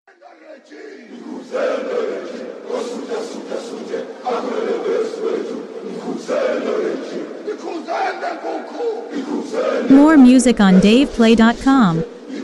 More music on DavePlay.com.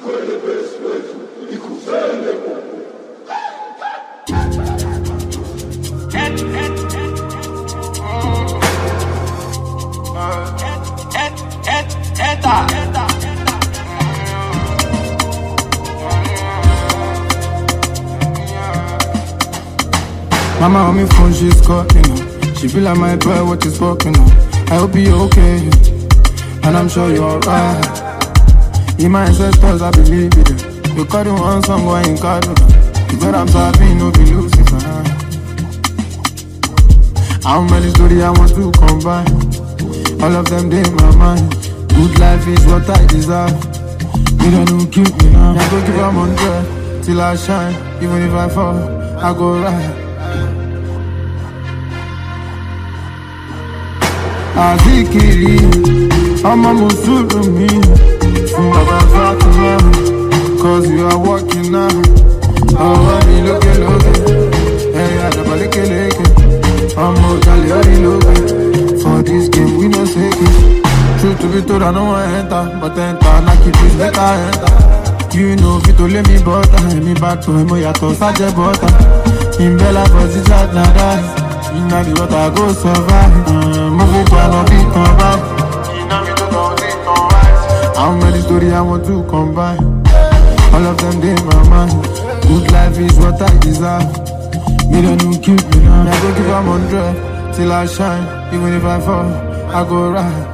Mama on me phone, she's calling up. She feel like my boy, what is walking up. I hope you're okay, and I'm sure you're alright. In my ancestors, I believe it. You got one song, why in Cardona? You got I'm sorry, no be Lucifer. How many stories I want to combine? All of them, they in my mind. Good life is what I deserve. You don't know, keep me now. I go give them 100 till I shine. Even if I fall, I go right. Azikiri, I'm a Musulumi. From Baba Fatima, cause you are walking now. Oh, I mean, look. Hey, I never look. I'm more look. For this game, we no say it. Truth to be told, I know I enter. But enter, I keep it better enter. You know, if you let me butter, me back to him, I toss a butter. In Bella, but it's not that. You know the water go survive. Move it down, not be come back. You know me to don't be come right. How many stories I want to combine? All of them, they in my mind. Good life is what I deserve. Me don't know, keep me now. I go give them 100 till I shine. Even if I fall, I go right.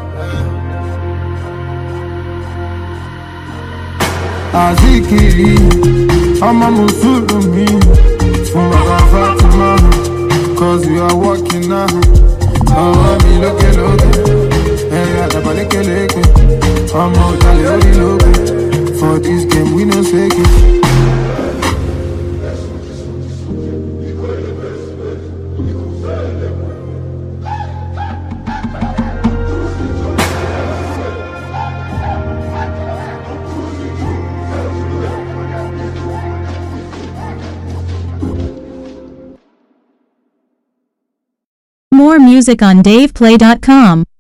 Azikiri, I'm a Musulumi. From Baba Fatima, cause you are walking now. Oh, me look. Hey, I never look. I'm out look. For this game, we no say it. More music on DavePlay.com.